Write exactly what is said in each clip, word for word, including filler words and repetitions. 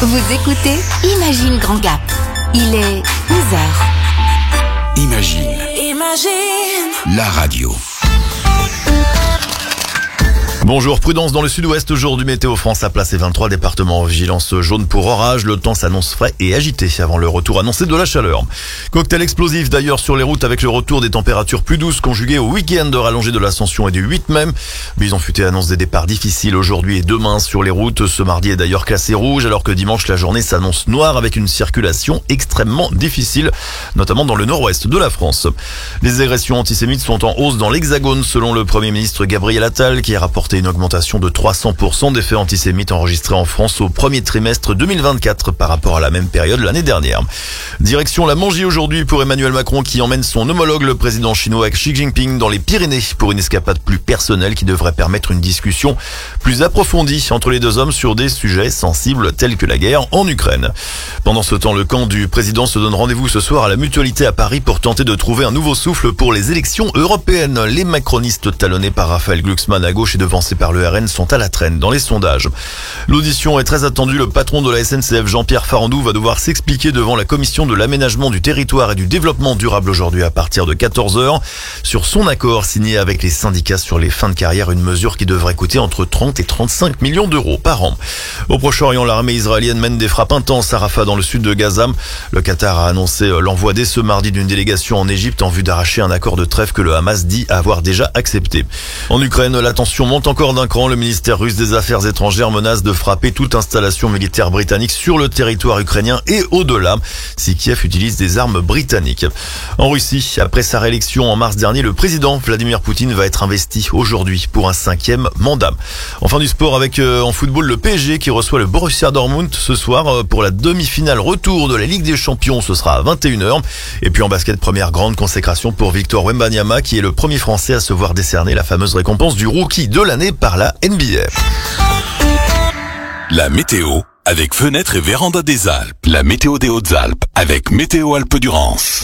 Vous écoutez Imagine Grand Gap. Il est onze heures. Imagine. Imagine. La radio. Bonjour, prudence dans le sud-ouest aujourd'hui. Météo France a placé vingt-trois départements en vigilance jaune pour orage. Le temps s'annonce frais et agité avant le retour annoncé de la chaleur. Cocktail explosif d'ailleurs sur les routes avec le retour des températures plus douces conjuguées au week-end rallongé de l'Ascension et du huit mai. Bison Futé annonce des départs difficiles aujourd'hui et demain sur les routes. Ce mardi est d'ailleurs classé rouge alors que dimanche la journée s'annonce noire avec une circulation extrêmement difficile, notamment dans le nord-ouest de la France. Les agressions antisémites sont en hausse dans l'Hexagone selon le Premier ministre Gabriel Attal qui a rapporté une augmentation de trois cents pour cent des faits antisémites enregistrés en France au premier trimestre deux mille vingt-quatre par rapport à la même période l'année dernière. Direction la Mangie aujourd'hui pour Emmanuel Macron qui emmène son homologue, le président chinois Xi Jinping, dans les Pyrénées pour une escapade plus personnelle qui devrait permettre une discussion plus approfondie entre les deux hommes sur des sujets sensibles tels que la guerre en Ukraine. Pendant ce temps, le camp du président se donne rendez-vous ce soir à la Mutualité à Paris pour tenter de trouver un nouveau souffle pour les élections européennes. Les macronistes talonnés par Raphaël Glucksmann à gauche et devancés par le R N sont à la traîne dans les sondages. L'audition est très attendue. Le patron de la S N C F, Jean-Pierre Farandou, va devoir s'expliquer devant la commission de l'aménagement du territoire et du développement durable aujourd'hui à partir de quatorze heures sur son accord signé avec les syndicats sur les fins de carrière, une mesure qui devrait coûter entre trente et trente-cinq millions d'euros par an. Au Proche-Orient, l'armée israélienne mène des frappes intenses à Rafah dans le sud de Gaza. Le Qatar a annoncé l'envoi dès ce mardi d'une délégation en Égypte en vue d'arracher un accord de trêve que le Hamas dit avoir déjà accepté. En Ukraine, la tension monte encore d'un cran. Le ministère russe des Affaires étrangères menace de frapper toute installation militaire britannique sur le territoire ukrainien et au-delà si Kiev utilise des armes britanniques. En Russie, après sa réélection en mars dernier, le président Vladimir Poutine va être investi aujourd'hui pour un cinquième mandat. Enfin du sport avec euh, en football le P S G qui reçoit le Borussia Dortmund ce soir euh, pour la demi-finale retour de la Ligue des Champions. Ce sera à vingt et une heures. Et puis en basket, première grande consécration pour Victor Wembanyama qui est le premier Français à se voir décerner la fameuse récompense du rookie de l'année par la N B A. La météo avec Fenêtres et Véranda des Alpes. La météo des Hautes-Alpes avec Météo Alpes-Durance.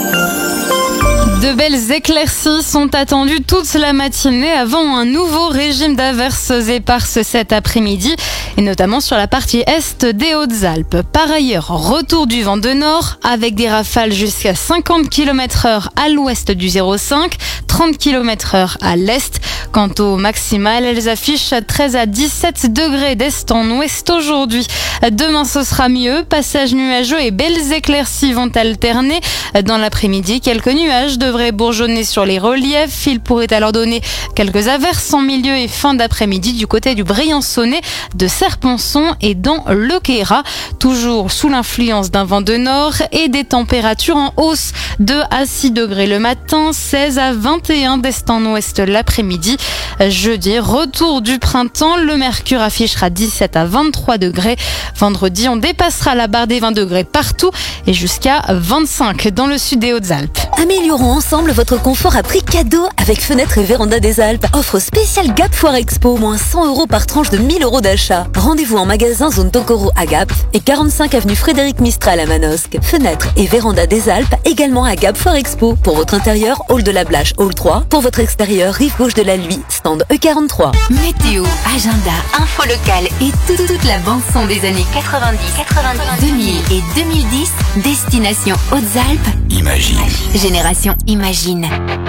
De belles éclaircies sont attendues toute la matinée avant un nouveau régime d'averses éparses cet après-midi et notamment sur la partie est des Hautes-Alpes. Par ailleurs, retour du vent de nord avec des rafales jusqu'à cinquante kilomètres heure à l'ouest du zéro cinq, trente kilomètres heure à l'est. Quant aux maximales, elles affichent treize à dix-sept degrés d'est en ouest aujourd'hui. Demain, ce sera mieux. Passage nuageux et belles éclaircies vont alterner. Dans l'après-midi, quelques nuages devraient bourgeonner sur les reliefs. Il pourrait alors donner quelques averses en milieu et fin d'après-midi du côté du Briançonnais, de Serponçon et dans le Queyras. Toujours sous l'influence d'un vent de nord et des températures en hausse. deux à six degrés le matin, seize à vingt et un d'est en ouest l'après-midi. Jeudi, retour du printemps. Le mercure affichera dix-sept à vingt-trois degrés. Vendredi, on dépassera la barre des vingt degrés partout et jusqu'à vingt-cinq dans le sud des Hautes-Alpes. Améliorons ensemble votre confort à prix cadeau avec Fenêtres et Véranda des Alpes. Offre spéciale Gap Foire Expo, moins cent euros par tranche de mille euros d'achat. Rendez-vous en magasin zone Tokoro à Gap et quarante-cinq avenue Frédéric Mistral à Manosque. Fenêtres et Véranda des Alpes également à Gap Foire Expo. Pour votre intérieur, hall de la Blache, hall trois. Pour votre extérieur, rive gauche de la Lui, stand E quarante-trois. Météo, agenda, info locale et toute, toute la bande-son des années quatre-vingt-dix, quatre-vingt-dix, deux mille et deux mille dix. Destination Hautes-Alpes. Imagine. Génération Imagine.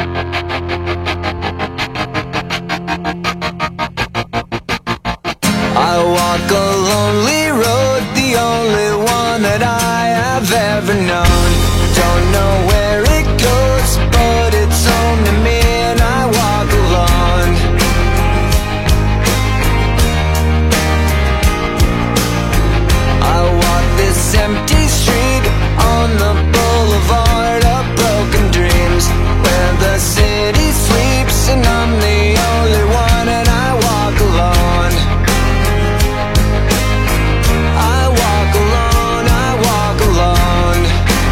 I walk a lonely road, the only one that I have ever known. Don't know where it goes, but it's home to me and I walk alone. I walk this empty street on the boulevard of broken dreams, where the city sleeps and I'm the only one and I walk alone. I walk alone, I walk alone.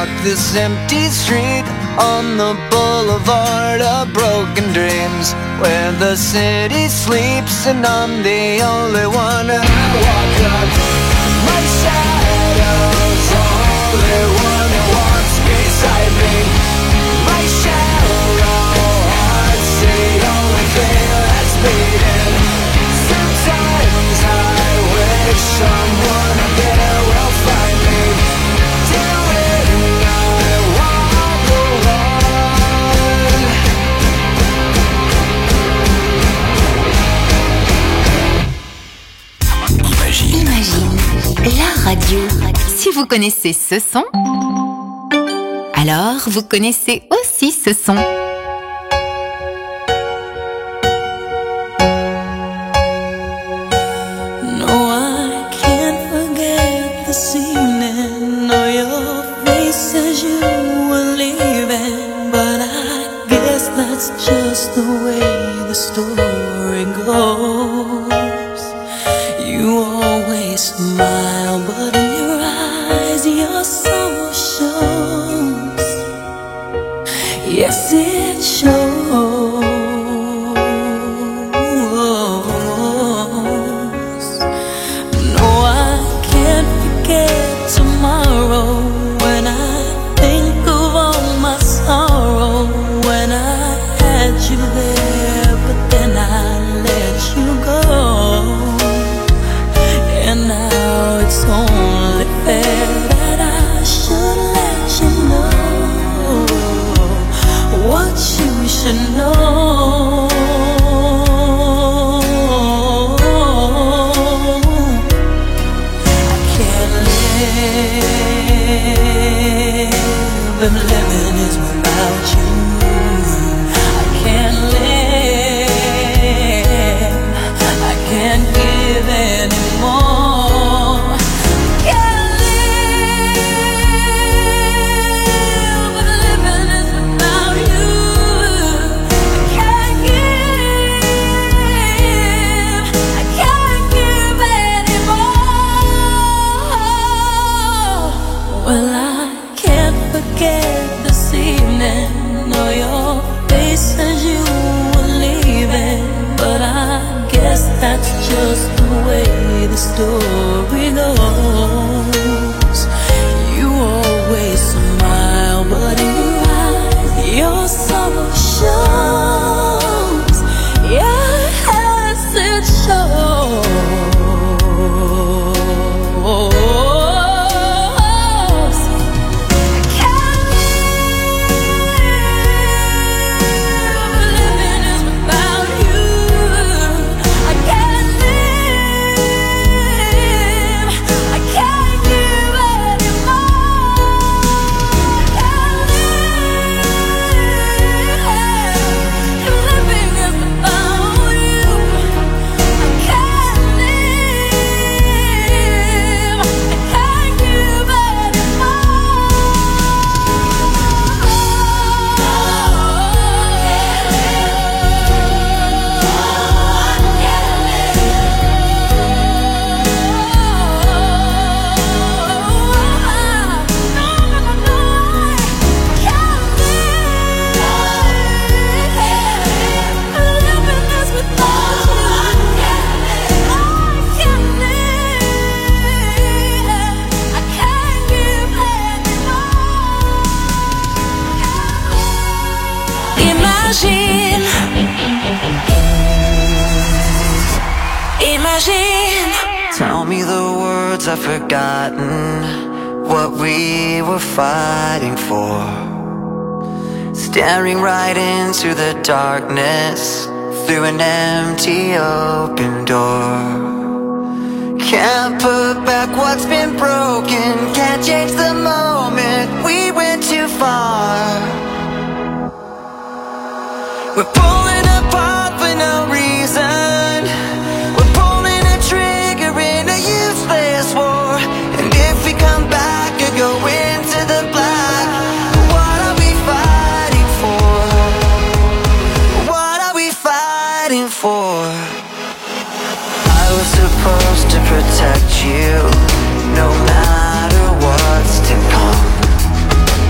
walk this empty street on the boulevard of broken dreams, where the city sleeps and I'm the only one who walk up. My shadow's only one who walks beside me. My shallow heart's the only thing that's beating. Sometimes I wish someone up there will find me, doing I walk alone. Imagine. Imagine la radio. Si vous connaissez ce son, alors vous connaissez aussi ce son. No, I can't forget this evening or your face as you were leaving, but I guess that's just the way the story goes. You always smile, but in your eyes your soul shows. Yes, it shows. No, I can't forget tomorrow when I think of all my sorrow, when I had you there, but then I let you go. And now it's only fair that I should let you know what you should know. I can't live if living is without you. I can't live, I can't give anymore. Can't live if living is without you. I can't give, I can't give anymore. Well, I can't forget this evening or your face as you were leaving, but I guess that's just the way the story goes. You always smile, but in your eyes your sorrow shows. Yes, it shows. I can't live, living is without you. I can't live, I can't give anymore. I can't live, living is without you. I can't live, I can't give Imagine, imagine. Tell me the words I've forgotten, what we were fighting for. Staring right into the darkness through an empty open door. Can't put back what's been broken, can't change the moment we went too far. We're pulling apart for no reason. We're pulling a trigger in a useless war. And if we come back or go into the black, what are we fighting for? What are we fighting for? I was supposed to protect you, no matter what's to come.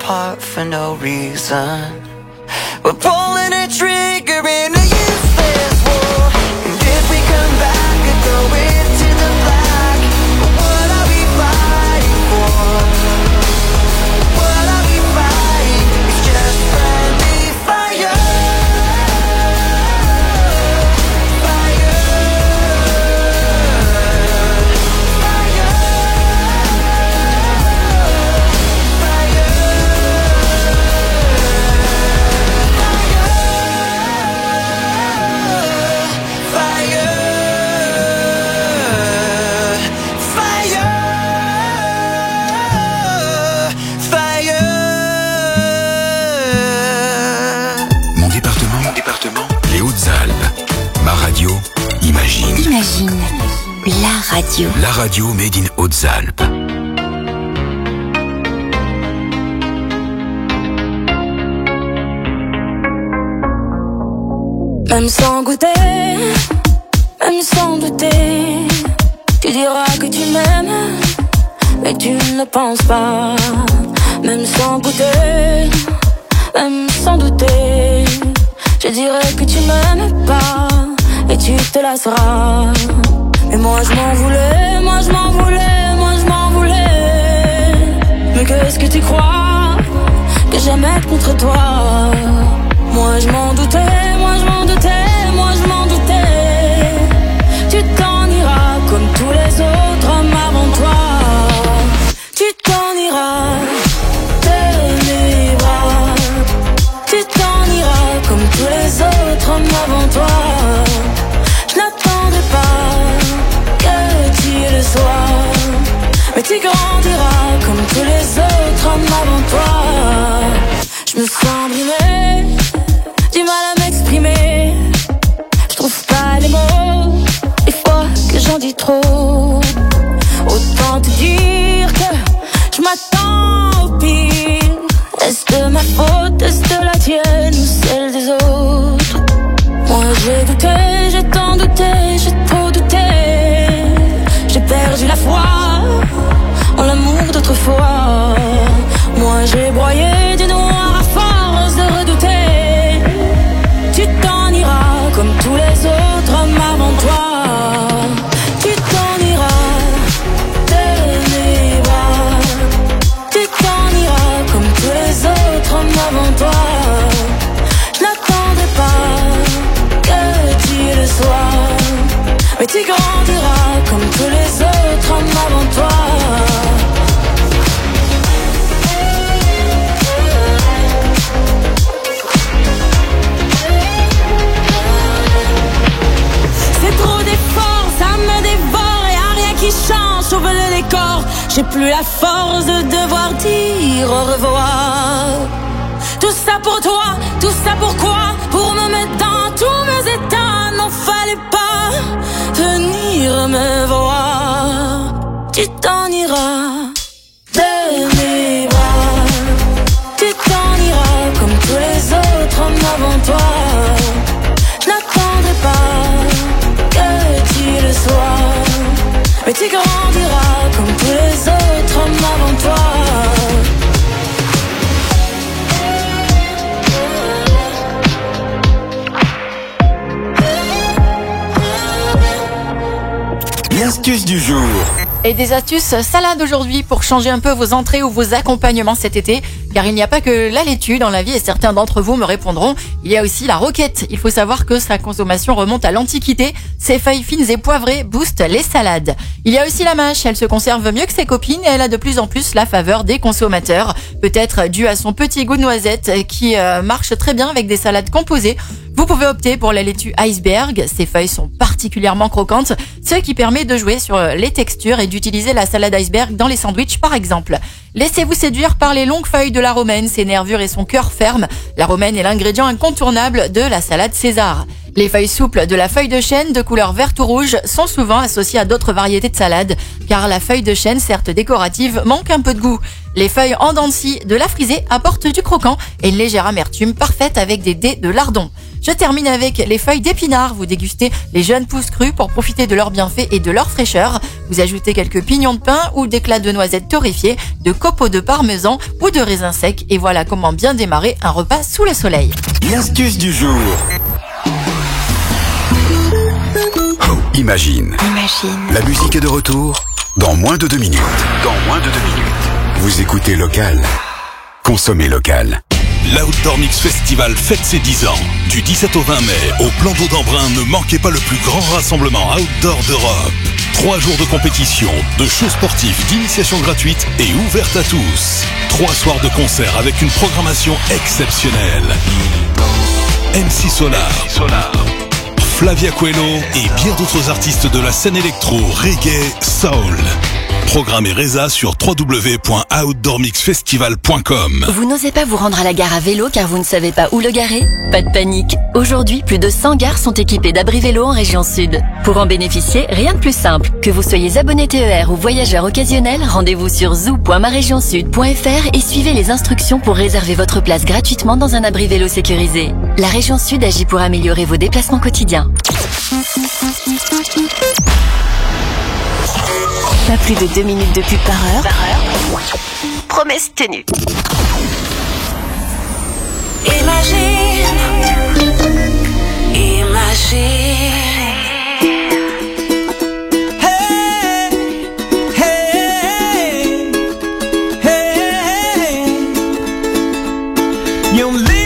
apart for no reason. We're pulling a trigger in a useless war. And if we come back and go into the black, what are we fighting for? What are we fighting? It's just friendly fire. Radio, imagine. Imagine, la radio. La radio made in Hautes-Alpes. Même sans goûter, même sans douter, tu diras que tu m'aimes, mais tu ne le penses pas. Même sans goûter, même sans douter, je dirais que tu m'aimes pas et tu te lasseras. Mais moi je m'en voulais, moi je m'en voulais, moi je m'en voulais. Mais qu'est-ce que tu crois que j'aimais contre toi? Moi je m'en doutais, moi je m'en doutais, moi je m'en doutais. Tu t'en iras comme tous les autres hommes avant toi. Tu t'en iras de mes bras. Tu t'en iras comme tous les autres hommes avant toi. Je n'attendrai pas que tu le sois, mais tu grandiras comme tous les autres hommes avant toi. Je me sens brimée, du mal à m'exprimer. Je trouve pas les mots, des fois que j'en dis trop. Autant te dire que je m'attends au pire. Est-ce de ma faute, est-ce de la tienne ou celle des autres? Moi j'ai douté, j'ai tant douté, j'ai trop douté. J'ai perdu la foi en l'amour d'autrefois. Moi j'ai broyé du noir à force de redouter. Tu t'en iras comme tous les autres hommes avant toi. Tu t'en iras de mes bras. Tu t'en iras comme tous les autres hommes avant toi. Je n'attendrai pas que tu le sois, mais tu grandiras comme tous les autres hommes avant toi. C'est trop d'efforts, ça me dévore et y'a rien qui change, sauf le décor. J'ai plus la force de devoir dire au revoir. Tout ça pour toi, tout ça pourquoi? Pour me mettre dans tous mes états. N'en fallait pas venir me voir. Tu t'en iras de mes bras. Tu t'en iras comme tous les autres hommes avant toi. Je n'attendrai pas que tu le sois, mais tu grandiras comme tous les autres hommes avant toi. L'astuce du jour. Et des astuces salades aujourd'hui pour changer un peu vos entrées ou vos accompagnements cet été. Car il n'y a pas que la laitue dans la vie et certains d'entre vous me répondront. Il y a aussi la roquette. Il faut savoir que sa consommation remonte à l'Antiquité. Ses feuilles fines et poivrées boostent les salades. Il y a aussi la mâche. Elle se conserve mieux que ses copines et elle a de plus en plus la faveur des consommateurs. Peut-être dû à son petit goût de noisette qui euh, marche très bien avec des salades composées. Vous pouvez opter pour la laitue iceberg. Ses feuilles sont particulièrement croquantes, ce qui permet de jouer sur les textures et d'utiliser la salade iceberg dans les sandwichs par exemple. Laissez-vous séduire par les longues feuilles de la romaine, ses nervures et son cœur ferme. La romaine est l'ingrédient incontournable de la salade César. Les feuilles souples de la feuille de chêne de couleur verte ou rouge sont souvent associées à d'autres variétés de salades, car la feuille de chêne, certes décorative, manque un peu de goût. Les feuilles en dents de scie de la frisée apportent du croquant et une légère amertume parfaite avec des dés de lardon. Je termine avec les feuilles d'épinard. Vous dégustez les jeunes pousses crues pour profiter de leurs bienfaits et de leur fraîcheur. Vous ajoutez quelques pignons de pain ou d'éclats de noisettes torréfiés, de copeaux de parmesan ou de raisins secs. Et voilà comment bien démarrer un repas sous le soleil. L'astuce du jour. Imagine. Imagine. La musique est de retour dans moins de deux minutes. Dans moins de deux minutes. Vous écoutez Local. Consommez local. L'Outdoor Mix Festival fête ses dix ans. Du dix-sept au vingt mai, au plan d'eau d'Embrun, ne manquez pas le plus grand rassemblement outdoor d'Europe. Trois jours de compétition, de shows sportifs, d'initiation gratuite et ouverte à tous. Trois soirs de concert avec une programmation exceptionnelle. M C Solar, Flavia Coelho et bien d'autres artistes de la scène électro, reggae, soul. Programme et résa sur w w w point outdoor mix festival point com. Vous n'osez pas vous rendre à la gare à vélo car vous ne savez pas où le garer? Pas de panique. Aujourd'hui, plus de cent gares sont équipées d'abris vélo en région sud. Pour en bénéficier, rien de plus simple. Que vous soyez abonné T E R ou voyageur occasionnel, rendez-vous sur zoo point ma région sud point f r et suivez les instructions pour réserver votre place gratuitement dans un abri vélo sécurisé. La région sud agit pour améliorer vos déplacements quotidiens. Pas plus de deux minutes de pub par heure. Par heure. Promesse tenue. Imagine, imagine. Hey, hey, hey, you live